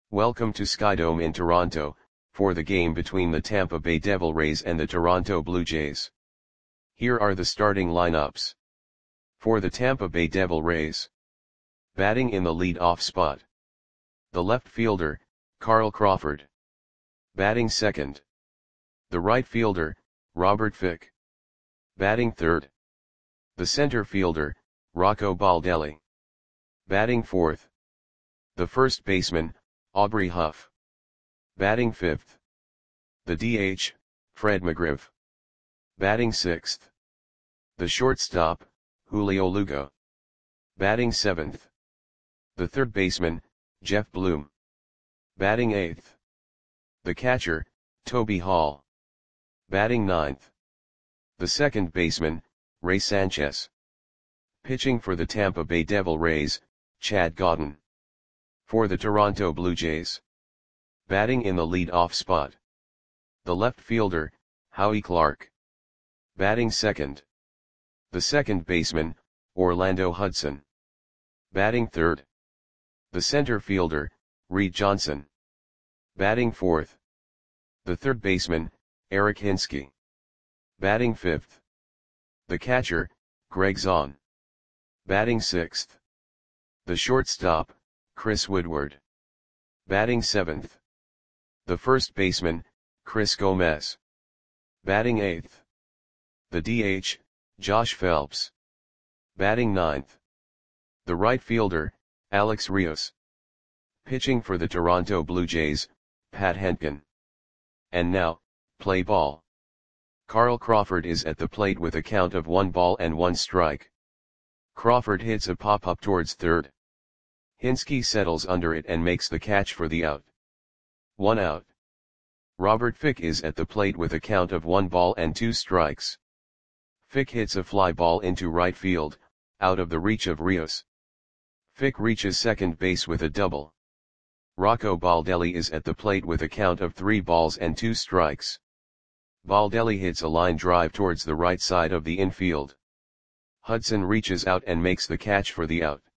Welcome to Skydome in Toronto, for the game between the Tampa Bay Devil Rays and the Toronto Blue Jays. Here are the starting lineups. For the Tampa Bay Devil Rays. Batting in the lead-off spot. The left fielder, Carl Crawford. Batting second. The right fielder, Robert Fick. Batting third. The center fielder, Rocco Baldelli. Batting fourth. The first baseman, Aubrey Huff. Batting fifth. The DH, Fred McGriff. Batting sixth. The shortstop, Julio Lugo. Batting seventh. The third baseman, Jeff Bloom. Batting eighth. The catcher, Toby Hall. Batting ninth. The second baseman, Ray Sanchez. Pitching for the Tampa Bay Devil Rays, Chad Godden. For the Toronto Blue Jays. Batting in the lead-off spot. The left fielder, Howie Clark. Batting second. The second baseman, Orlando Hudson. Batting third. The center fielder, Reed Johnson. Batting fourth. The third baseman, Eric Hinske. Batting fifth. The catcher, Greg Zahn. Batting sixth. The shortstop, Chris Woodward. Batting seventh. The first baseman, Chris Gomez. Batting eighth. The DH, Josh Phelps. Batting ninth. The right fielder, Alex Rios. Pitching for the Toronto Blue Jays, Pat Hentgen. And now, play ball. Carl Crawford is at the plate with a count of 1 ball and 1 strike. Crawford hits a pop-up towards third. Hinske settles under it and makes the catch for the out. 1 out. Robert Fick is at the plate with a count of 1 ball and 2 strikes. Fick hits a fly ball into right field, out of the reach of Rios. Fick reaches second base with a double. Rocco Baldelli is at the plate with a count of 3 balls and 2 strikes. Baldelli hits a line drive towards the right side of the infield. Hudson reaches out and makes the catch for the out.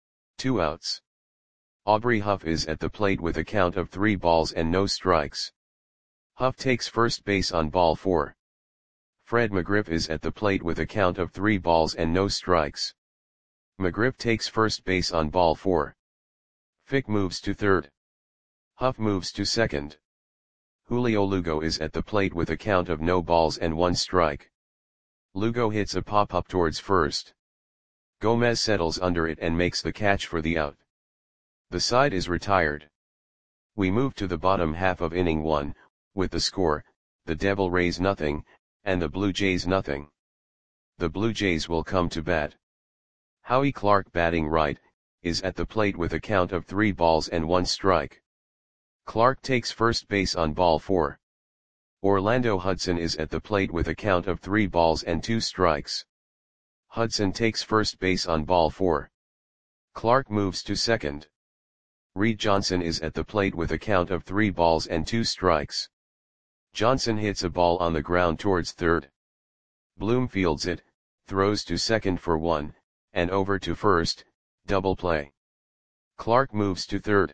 2 outs. Aubrey Huff is at the plate with a count of 3 balls and no strikes. Huff takes first base on ball 4. Fred McGriff is at the plate with a count of 3 balls and no strikes. McGriff takes first base on ball 4. Fick moves to third. Huff moves to second. Julio Lugo is at the plate with a count of no balls and 1 strike. Lugo hits a pop-up towards first. Gomez settles under it and makes the catch for the out. The side is retired. We move to the bottom half of inning 1, with the score, the Devil Rays nothing, and the Blue Jays nothing. The Blue Jays will come to bat. Howie Clark batting right, is at the plate with a count of 3 balls and 1 strike. Clark takes first base on ball 4. Orlando Hudson is at the plate with a count of 3 balls and 2 strikes. Hudson takes first base on ball 4. Clark moves to second. Reed Johnson is at the plate with a count of 3 balls and 2 strikes. Johnson hits a ball on the ground towards third. Bloom fields it, throws to second for 1, and over to first, double play. Clark moves to third.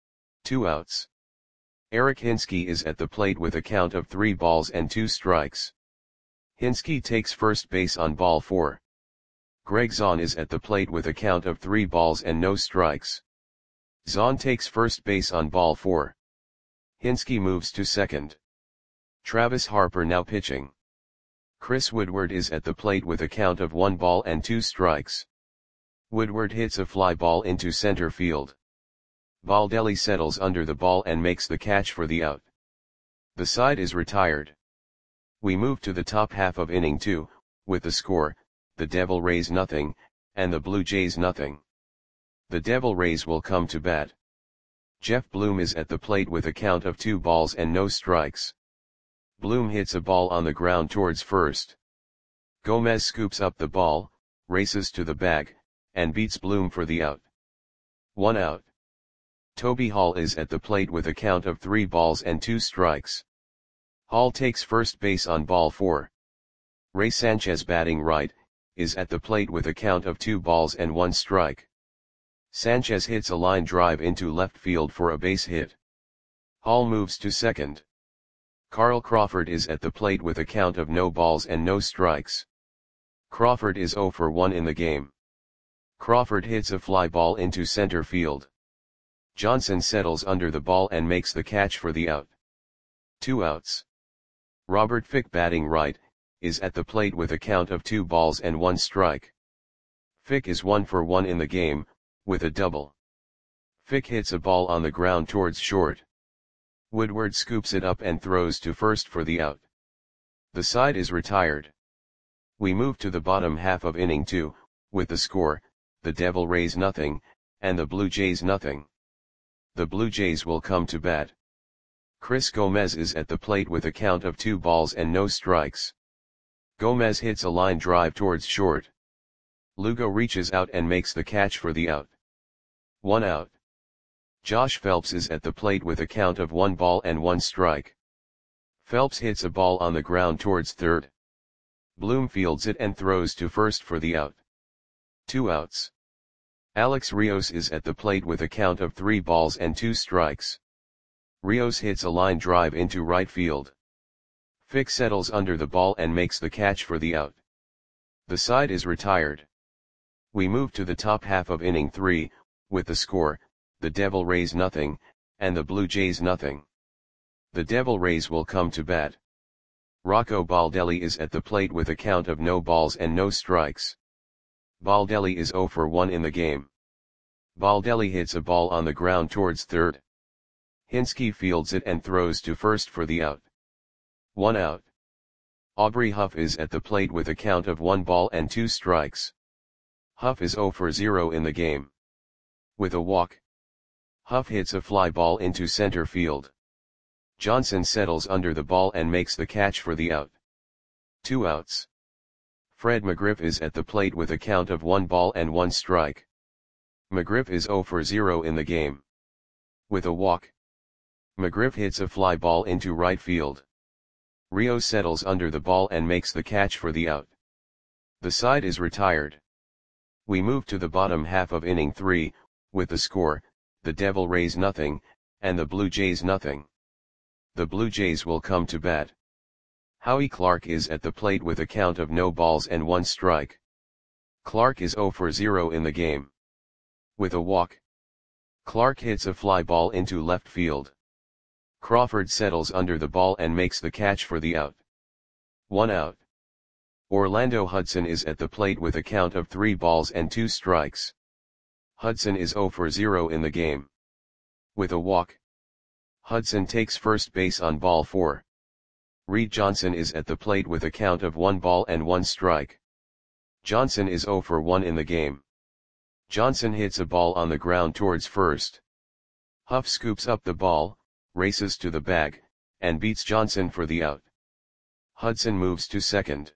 2 outs. Eric Hinske is at the plate with a count of 3 balls and 2 strikes. Hinske takes first base on ball 4. Greg Zahn is at the plate with a count of 3 balls and no strikes. Zahn takes first base on ball 4. Hinske moves to second. Travis Harper now pitching. Chris Woodward is at the plate with a count of 1 ball and 2 strikes. Woodward hits a fly ball into center field. Baldelli settles under the ball and makes the catch for the out. The side is retired. We move to the top half of inning 2, with the score, the Devil Rays nothing, and the Blue Jays nothing. The Devil Rays will come to bat. Jeff Bloom is at the plate with a count of 2 balls and no strikes. Bloom hits a ball on the ground towards first. Gomez scoops up the ball, races to the bag, and beats Bloom for the out. 1 out. Toby Hall is at the plate with a count of 3 balls and 2 strikes. Hall takes first base on ball 4. Ray Sanchez batting right, is at the plate with a count of 2 balls and 1 strike. Sanchez hits a line drive into left field for a base hit. Hall moves to second. Carl Crawford is at the plate with a count of no balls and no strikes. Crawford is 0 for 1 in the game. Crawford hits a fly ball into center field. Johnson settles under the ball and makes the catch for the out. 2 outs. Robert Fick, batting right, is at the plate with a count of 2 balls and 1 strike. Fick is 1 for 1 in the game, with a double. Fick hits a ball on the ground towards short. Woodward scoops it up and throws to first for the out. The side is retired. We move to the bottom half of inning 2, with the score, the Devil Rays nothing, and the Blue Jays nothing. The Blue Jays will come to bat. Chris Gomez is at the plate with a count of 2 balls and no strikes. Gomez hits a line drive towards short. Lugo reaches out and makes the catch for the out. 1 out. Josh Phelps is at the plate with a count of 1 ball and 1 strike. Phelps hits a ball on the ground towards third. Bloom fields it and throws to first for the out. 2 outs. Alex Rios is at the plate with a count of 3 balls and 2 strikes. Rios hits a line drive into right field. Fick settles under the ball and makes the catch for the out. The side is retired. We move to the top half of inning 3, with the score, the Devil Rays nothing, and the Blue Jays nothing. The Devil Rays will come to bat. Rocco Baldelli is at the plate with a count of no balls and no strikes. Baldelli is 0 for 1 in the game. Baldelli hits a ball on the ground towards third. Hinske fields it and throws to first for the out. 1 out. Aubrey Huff is at the plate with a count of 1 ball and 2 strikes. Huff is 0 for 0 in the game. With a walk, Huff hits a fly ball into center field. Johnson settles under the ball and makes the catch for the out. 2 outs. Fred McGriff is at the plate with a count of 1 ball and 1 strike. McGriff is 0 for 0 in the game. With a walk, McGriff hits a fly ball into right field. Rios settles under the ball and makes the catch for the out. The side is retired. We move to the bottom half of inning 3, with the score, the Devil Rays nothing, and the Blue Jays nothing. The Blue Jays will come to bat. Howie Clark is at the plate with a count of no balls and 1 strike. Clark is 0 for 0 in the game. With a walk, Clark hits a fly ball into left field. Crawford settles under the ball and makes the catch for the out. 1 out. Orlando Hudson is at the plate with a count of 3 balls and 2 strikes. Hudson is 0 for 0 in the game. With a walk, Hudson takes first base on ball 4. Reed Johnson is at the plate with a count of 1 ball and 1 strike. Johnson is 0 for 1 in the game. Johnson hits a ball on the ground towards first. Huff scoops up the ball, races to the bag, and beats Johnson for the out. Hudson moves to second.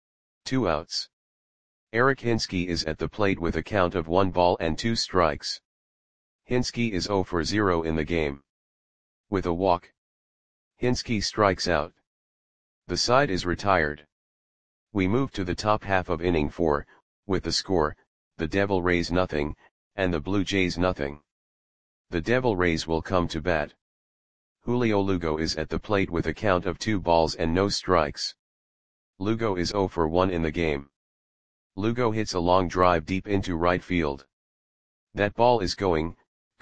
2 outs. Eric Hinske is at the plate with a count of 1 ball and 2 strikes. Hinske is 0 for 0 in the game. With a walk, Hinske strikes out. The side is retired. We move to the top half of inning 4, with the score, the Devil Rays nothing, and the Blue Jays nothing. The Devil Rays will come to bat. Julio Lugo is at the plate with a count of 2 balls and no strikes. Lugo is 0 for 1 in the game. Lugo hits a long drive deep into right field. That ball is gone.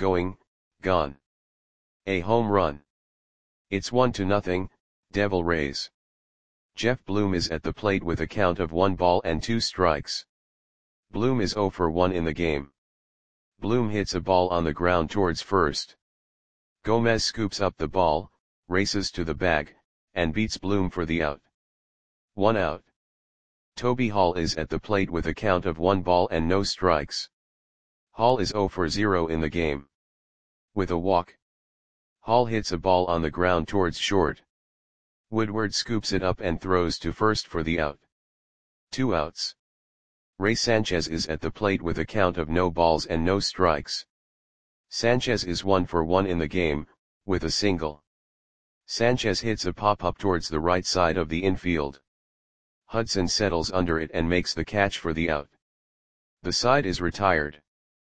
A home run. It's 1-0, Devil Rays. Jeff Bloom is at the plate with a count of 1 ball and 2 strikes. Bloom is 0 for 1 in the game. Bloom hits a ball on the ground towards first. Gomez scoops up the ball, races to the bag, and beats Bloom for the out. 1 out. Toby Hall is at the plate with a count of 1 ball and no strikes. Hall is 0 for 0 in the game. With a walk, Hall hits a ball on the ground towards short. Woodward scoops it up and throws to first for the out. 2 outs. Ray Sanchez is at the plate with a count of no balls and no strikes. Sanchez is 1 for 1 in the game, with a single. Sanchez hits a pop-up towards the right side of the infield. Hudson settles under it and makes the catch for the out. The side is retired.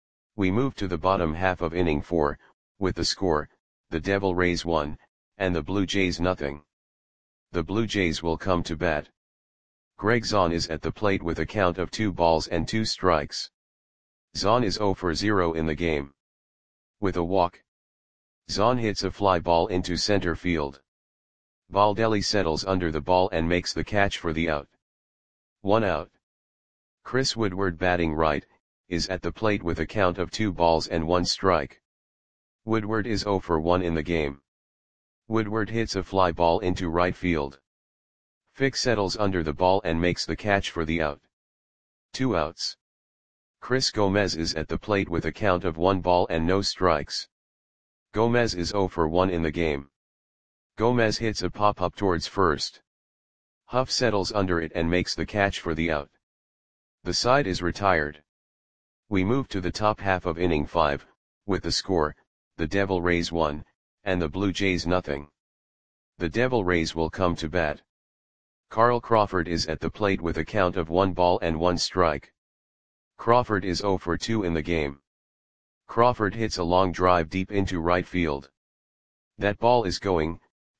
We move to the bottom half of inning 4, with the score, the Devil Rays 1, and the Blue Jays nothing. The Blue Jays will come to bat. Greg Zaun is at the plate with a count of 2 balls and 2 strikes. Zaun is 0 for 0 in the game. With a walk, Zaun hits a fly ball into center field. Baldelli settles under the ball and makes the catch for the out. 1 out. Chris Woodward, batting right, is at the plate with a count of 2 balls and 1 strike. Woodward is 0 for 1 in the game. Woodward hits a fly ball into right field. Fick settles under the ball and makes the catch for the out. 2 outs. Chris Gomez is at the plate with a count of 1 ball and no strikes. Gomez is 0 for 1 in the game. Gomez hits a pop-up towards first. Huff settles under it and makes the catch for the out. The side is retired. We move to the top half of inning 5, with the score, the Devil Rays 1, and the Blue Jays nothing. The Devil Rays will come to bat. Carl Crawford is at the plate with a count of 1 ball and 1 strike. Crawford is 0 for 2 in the game. Crawford hits a long drive deep into right field. That ball is gone.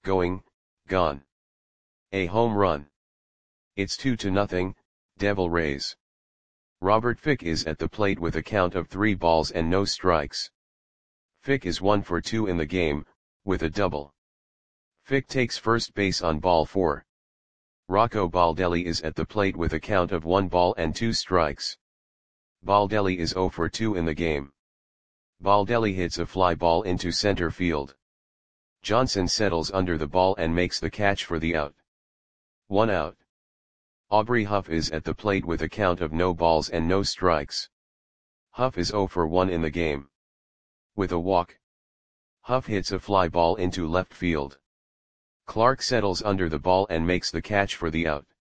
A home run. It's 2-0, Devil Rays. Robert Fick is at the plate with a count of 3 balls and no strikes. Fick is 1 for 2 in the game, with a double. Fick takes first base on ball 4. Rocco Baldelli is at the plate with a count of 1 ball and 2 strikes. Baldelli is 0 for 2 in the game. Baldelli hits a fly ball into center field. Johnson settles under the ball and makes the catch for the out. 1 out. Aubrey Huff is at the plate with a count of no balls and no strikes. Huff is 0 for 1 in the game. With a walk, Huff hits a fly ball into left field. Clark settles under the ball and makes the catch for the out.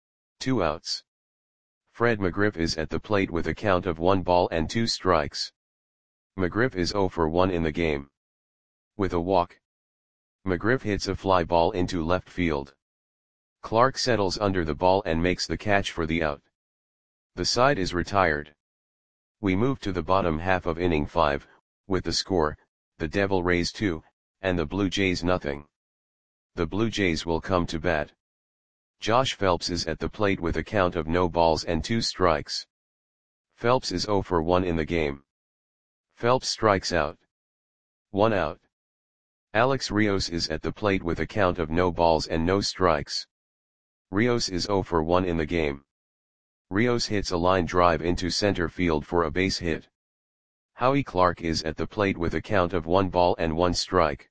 2 outs. Fred McGriff is at the plate with a count of 1 ball and 2 strikes. McGriff is 0 for 1 in the game. With a walk, McGriff hits a fly ball into left field. Clark settles under the ball and makes the catch for the out. The side is retired. We move to the bottom half of inning 5, with the score, the Devil Rays 2, and the Blue Jays nothing. The Blue Jays will come to bat. Josh Phelps is at the plate with a count of no balls and 2 strikes. Phelps is 0 for 1 in the game. Phelps strikes out. 1 out. Alex Rios is at the plate with a count of no balls and no strikes. Rios is 0 for 1 in the game. Rios hits a line drive into center field for a base hit. Howie Clark is at the plate with a count of 1 ball and 1 strike.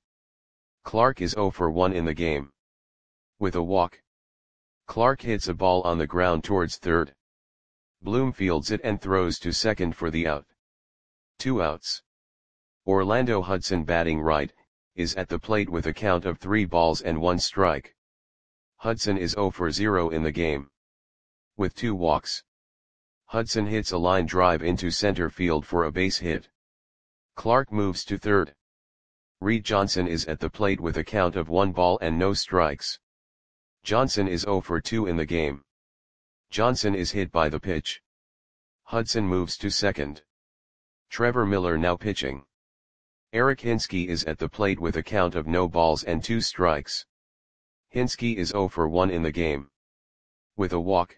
Clark is 0 for 1 in the game. With a walk, Clark hits a ball on the ground towards third. Bloom fields it and throws to second for the out. 2 outs. Orlando Hudson, batting right, is at the plate with a count of 3 balls and 1 strike. Hudson is 0 for 0 in the game. With 2 walks, Hudson hits a line drive into center field for a base hit. Clark moves to third. Reed Johnson is at the plate with a count of 1 ball and no strikes. Johnson is 0 for 2 in the game. Johnson is hit by the pitch. Hudson moves to second. Trevor Miller now pitching. Eric Hinske is at the plate with a count of no balls and 2 strikes. Hinske is 0 for 1 in the game. With a walk,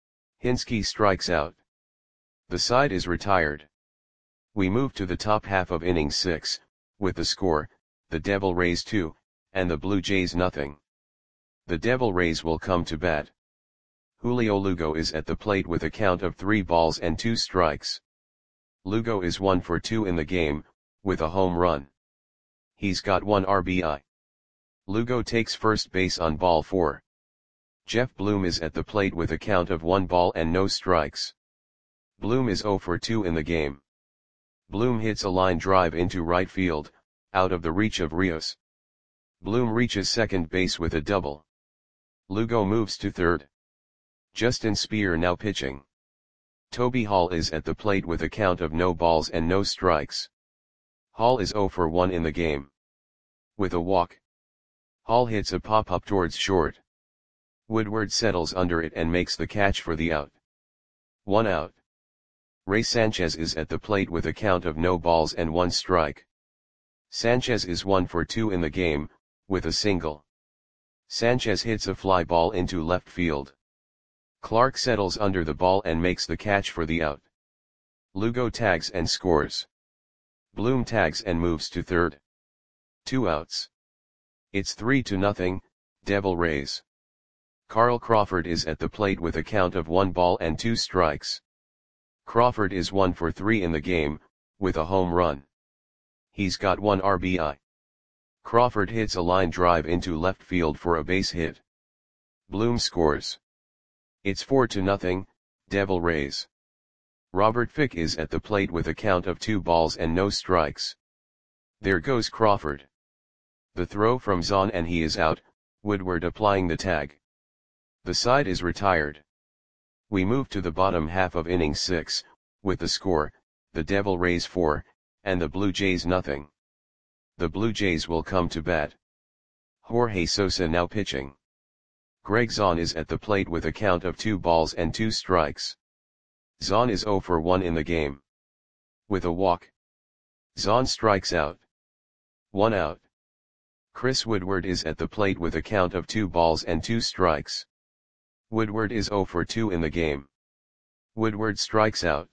Hinske strikes out. The side is retired. We move to the top half of inning 6, with the score, the Devil Rays 2, and the Blue Jays nothing. The Devil Rays will come to bat. Julio Lugo is at the plate with a count of 3 balls and 2 strikes. Lugo is 1 for 2 in the game, with a home run. He's got 1 RBI. Lugo takes first base on ball 4. Jeff Bloom is at the plate with a count of 1 ball and no strikes. Bloom is 0 for 2 in the game. Bloom hits a line drive into right field, out of the reach of Rios. Bloom reaches second base with a double. Lugo moves to third. Justin Speer now pitching. Toby Hall is at the plate with a count of no balls and no strikes. Hall is 0 for 1 in the game. With a walk, Hall hits a pop-up towards short. Woodward settles under it and makes the catch for the out. 1 out. Ray Sanchez is at the plate with a count of no balls and one strike. Sanchez is 1 for 2 in the game, with a single. Sanchez hits a fly ball into left field. Clark settles under the ball and makes the catch for the out. Lugo tags and scores. Bloom tags and moves to third. 2 outs. It's 3-0, Devil Rays. Carl Crawford is at the plate with a count of 1 ball and 2 strikes. Crawford is 1 for 3 in the game, with a home run. He's got 1 RBI. Crawford hits a line drive into left field for a base hit. Bloom scores. It's 4-0, Devil Rays. Robert Fick is at the plate with a count of 2 balls and no strikes. There goes Crawford. The throw from Zahn and he is out, Woodward applying the tag. The side is retired. We move to the bottom half of inning 6, with the score, the Devil Rays 4, and the Blue Jays nothing. The Blue Jays will come to bat. Jorge Sosa now pitching. Greg Zahn is at the plate with a count of 2 balls and 2 strikes. Zahn is 0 for 1 in the game. With a walk. Zahn strikes out. 1 out. Chris Woodward is at the plate with a count of 2 balls and 2 strikes. Woodward is 0 for 2 in the game. Woodward strikes out.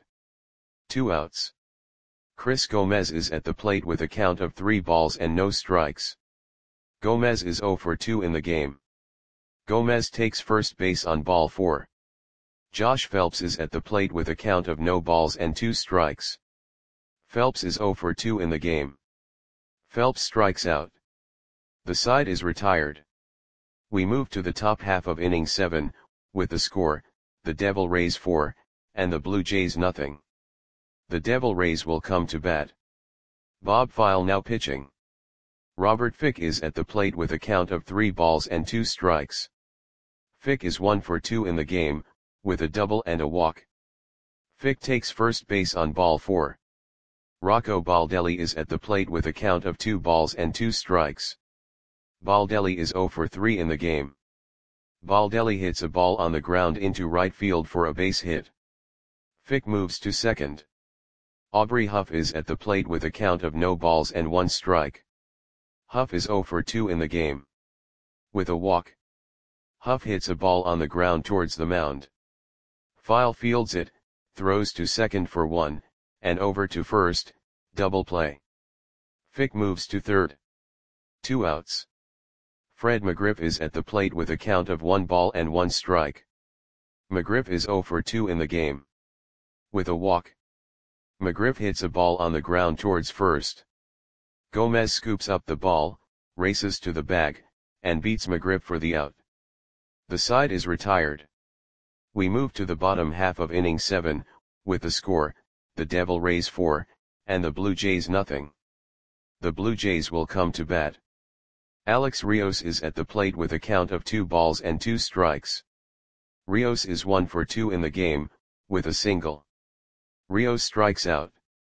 2 outs. Chris Gomez is at the plate with a count of 3 balls and no strikes. Gomez is 0 for 2 in the game. Gomez takes first base on ball 4. Josh Phelps is at the plate with a count of no balls and 2 strikes. Phelps is 0 for 2 in the game. Phelps strikes out. The side is retired. We move to the top half of inning 7, with the score, the Devil Rays 4, and the Blue Jays nothing. The Devil Rays will come to bat. Bob File now pitching. Robert Fick is at the plate with a count of 3 balls and 2 strikes. Fick is 1 for 2 in the game, with a double and a walk. Fick takes first base on ball 4. Rocco Baldelli is at the plate with a count of 2 balls and 2 strikes. Baldelli is 0 for 3 in the game. Baldelli hits a ball on the ground into right field for a base hit. Fick moves to second. Aubrey Huff is at the plate with a count of no balls and 1 strike. Huff is 0 for 2 in the game. With a walk. Huff hits a ball on the ground towards the mound. File fields it, throws to second for 1, and over to first, double play. Fick moves to third. 2 outs. Fred McGriff is at the plate with a count of 1 ball and 1 strike. McGriff is 0 for 2 in the game. With a walk. McGriff hits a ball on the ground towards first. Gomez scoops up the ball, races to the bag, and beats McGriff for the out. The side is retired. We move to the bottom half of inning 7, with the score, the Devil Rays 4, and the Blue Jays nothing. The Blue Jays will come to bat. Alex Rios is at the plate with a count of 2 balls and 2 strikes. Rios is 1 for 2 in the game, with a single. Rios strikes out.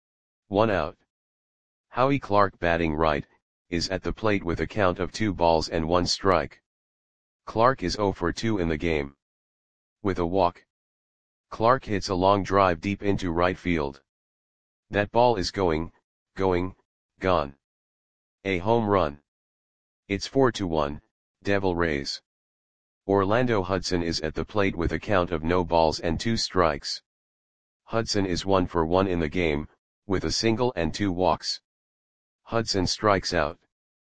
1 out. Howie Clark batting right, is at the plate with a count of 2 balls and 1 strike. Clark is 0 for 2 in the game. With a walk. Clark hits a long drive deep into right field. That ball is going, gone. A home run. It's 4-1, Devil Rays. Orlando Hudson is at the plate with a count of no balls and 2 strikes. Hudson is 1 for 1 in the game, with a single and 2 walks. Hudson strikes out.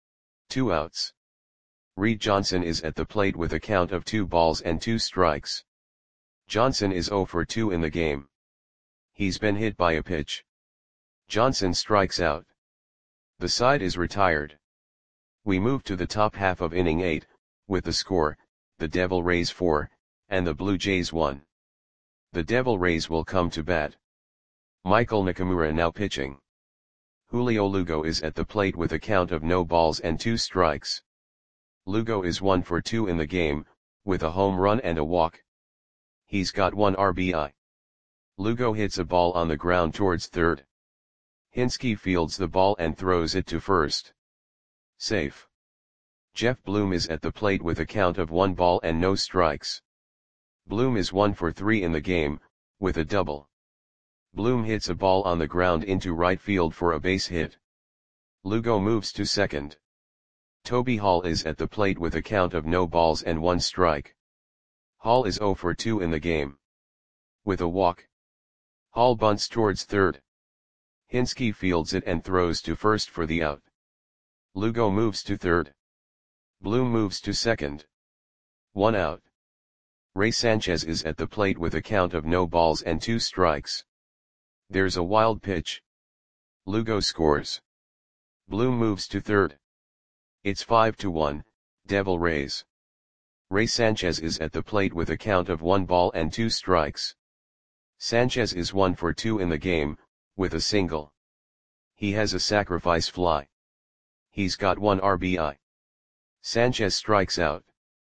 2 outs. Reed Johnson is at the plate with a count of 2 balls and 2 strikes. Johnson is 0 for 2 in the game. He's been hit by a pitch. Johnson strikes out. The side is retired. We move to the top half of inning 8, with the score, the Devil Rays 4, and the Blue Jays 1. The Devil Rays will come to bat. Michael Nakamura now pitching. Julio Lugo is at the plate with a count of no balls and 2 strikes. Lugo is 1 for 2 in the game, with a home run and a walk. He's got 1 RBI. Lugo hits a ball on the ground towards third. Hinske fields the ball and throws it to first. Safe. Jeff Bloom is at the plate with a count of 1 ball and no strikes. Bloom is 1 for 3 in the game, with a double. Bloom hits a ball on the ground into right field for a base hit. Lugo moves to second. Toby Hall is at the plate with a count of no balls and 1 strike. Hall is 0 for 2 in the game. With a walk, Hall bunts towards third. Hinske fields it and throws to first for the out. Lugo moves to third. Bloom moves to second. 1 out. Ray Sanchez is at the plate with a count of no balls and 2 strikes. There's a wild pitch. Lugo scores. Bloom moves to third. It's 5-1, Devil Rays. Ray Sanchez is at the plate with a count of 1 ball and 2 strikes. Sanchez is 1 for 2 in the game, with a single. He has a sacrifice fly. He's got 1 RBI. Sanchez strikes out.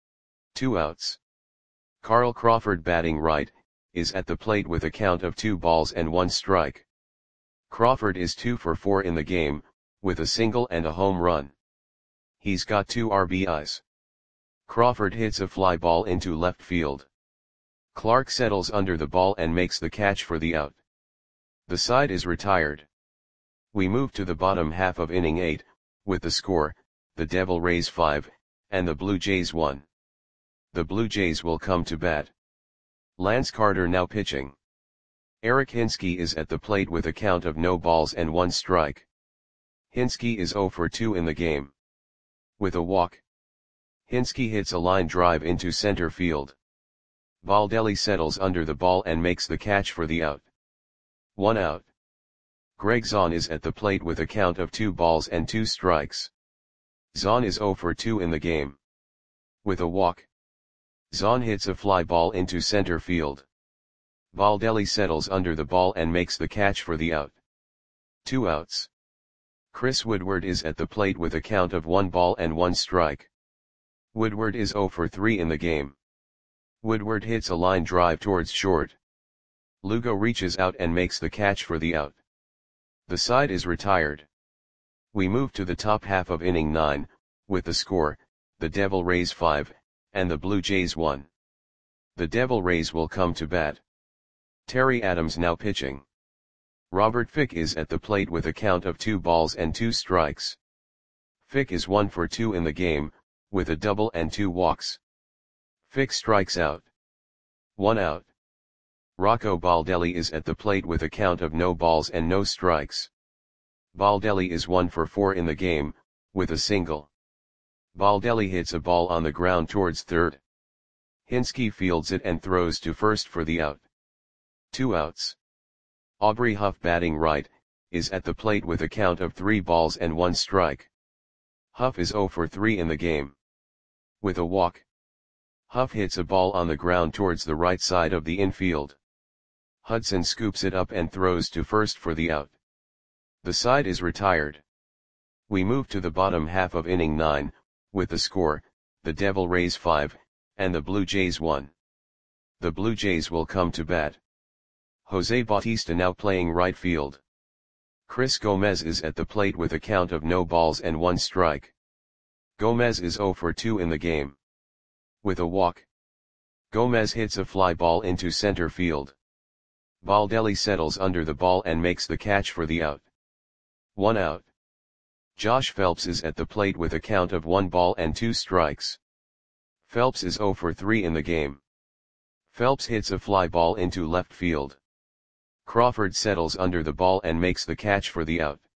2 outs. Carl Crawford, batting right, is at the plate with a count of 2 balls and 1 strike. Crawford is 2 for 4 in the game, with a single and a home run. He's got 2 RBIs. Crawford hits a fly ball into left field. Clark settles under the ball and makes the catch for the out. The side is retired. We move to the bottom half of inning 8, with the score, the Devil Rays 5, and the Blue Jays 1. The Blue Jays will come to bat. Lance Carter now pitching. Eric Hinske is at the plate with a count of no balls and 1 strike. Hinske is 0 for 2 in the game. With a walk, Hinske hits a line drive into center field. Baldelli settles under the ball and makes the catch for the out. 1 out. Greg Zahn is at the plate with a count of 2 balls and 2 strikes. Zahn is 0 for 2 in the game. With a walk, Zahn hits a fly ball into center field. Baldelli settles under the ball and makes the catch for the out. 2 outs. Chris Woodward is at the plate with a count of 1 ball and 1 strike. Woodward is 0 for 3 in the game. Woodward hits a line drive towards short. Lugo reaches out and makes the catch for the out. The side is retired. We move to the top half of inning 9, with the score, the Devil Rays 5, and the Blue Jays 1. The Devil Rays will come to bat. Terry Adams now pitching. Robert Fick is at the plate with a count of 2 balls and 2 strikes. Fick is 1 for 2 in the game, with a double and 2 walks. Fick strikes out. 1 out. Rocco Baldelli is at the plate with a count of no balls and no strikes. Baldelli is 1 for 4 in the game, with a single. Baldelli hits a ball on the ground towards third. Hinske fields it and throws to first for the out. 2 outs. Aubrey Huff, batting right, is at the plate with a count of 3 balls and 1 strike. Huff is 0 for 3 in the game. With a walk, Huff hits a ball on the ground towards the right side of the infield. Hudson scoops it up and throws to first for the out. The side is retired. We move to the bottom half of inning 9, with the score, the Devil Rays 5, and the Blue Jays 1. The Blue Jays will come to bat. Jose Bautista now playing right field. Chris Gomez is at the plate with a count of no balls and 1 strike. Gomez is 0 for 2 in the game. With a walk, Gomez hits a fly ball into center field. Baldelli settles under the ball and makes the catch for the out. 1 out. Josh Phelps is at the plate with a count of 1 ball and 2 strikes. Phelps is 0 for 3 in the game. Phelps hits a fly ball into left field. Crawford settles under the ball and makes the catch for the out.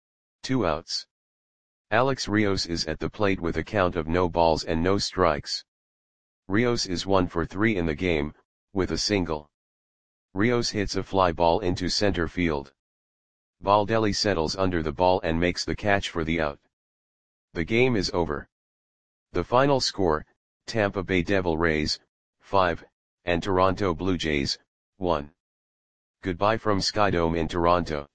2 outs. Alex Rios is at the plate with a count of no balls and no strikes. Rios is 1 for 3 in the game, with a single. Rios hits a fly ball into center field. Baldelli settles under the ball and makes the catch for the out. The game is over. The final score, Tampa Bay Devil Rays, 5, and Toronto Blue Jays, 1. Goodbye from Skydome in Toronto.